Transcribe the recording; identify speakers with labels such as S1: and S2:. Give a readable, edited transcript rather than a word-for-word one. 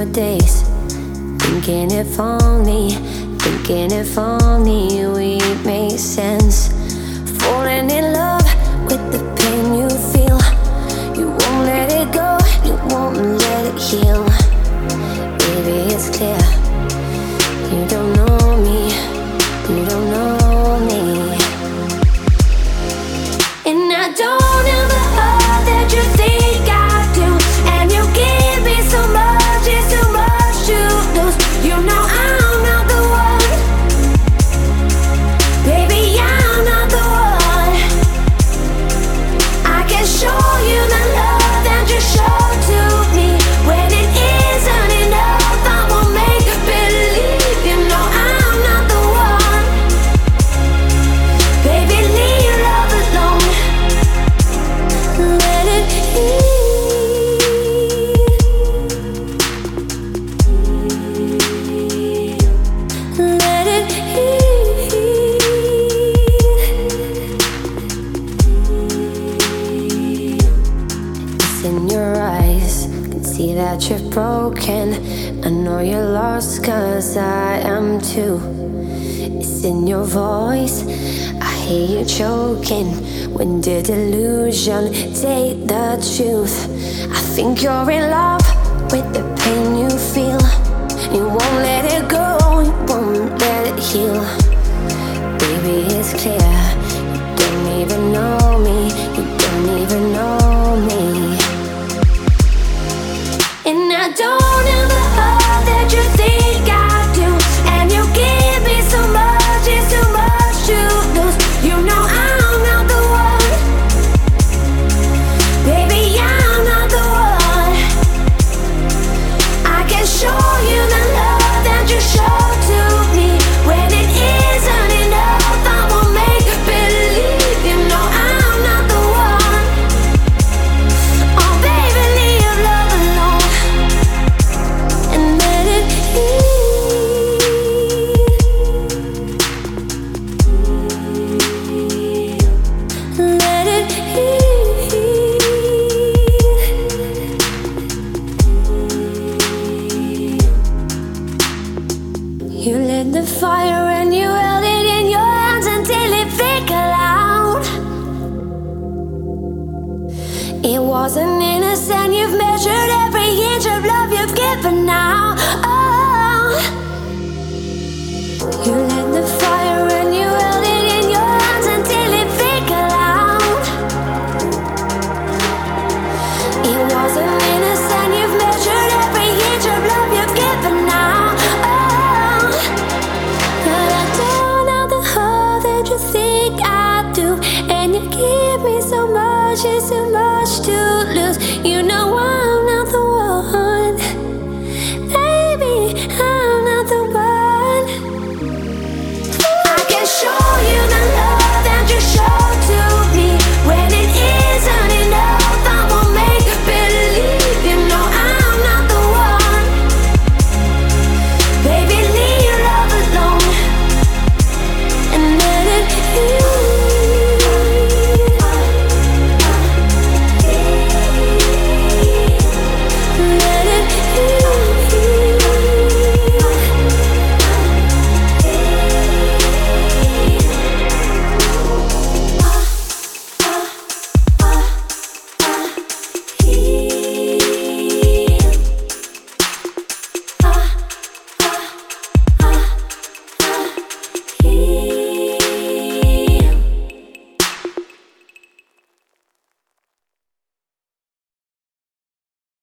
S1: your days, thinking if only we made sense. Falling in love with the pain you feel. You won't let it go, you won't let it heal. Baby, it's clear, you don't know me, you don't know me. And I don't ever hope that you think I do. And you give me so much, it's too much to lose. You know I'm not the one, baby, I'm not the one. I can show you the love that you show to me. When it isn't enough, I will make believe. You know I'm not the one, baby, leave love alone. Let it heal. Let it heal. It's in your eyes, can see that you're broken. I know you're lost, 'cause I am too. It's in your voice, I hear you choking. When did illusion take the truth? I think you're in love with the pain you feel. You won't let it go, you won't let it heal. Baby, it's clear, you don't even know me, you don't even know me. And I don't ever hope that you think I do. And you give me so much, it's too much to lose. You know I'm not the one, baby, I'm not the one. I can show you the love that you show to me. When it isn't enough, I will make believe. You know I'm not the one. Oh baby, leave love alone and let it heal. Let it heal. You lit the fire and you held it in your hands until it flickered out. It wasn't innocent, you've measured every inch of love you've given now. Oh, you lit the fire and you held it in your hands until it flickered out. It wasn't innocent, you've measured every inch of love you've given now. Oh, but I don't know the heart that you think I do. And you give me so much, it's too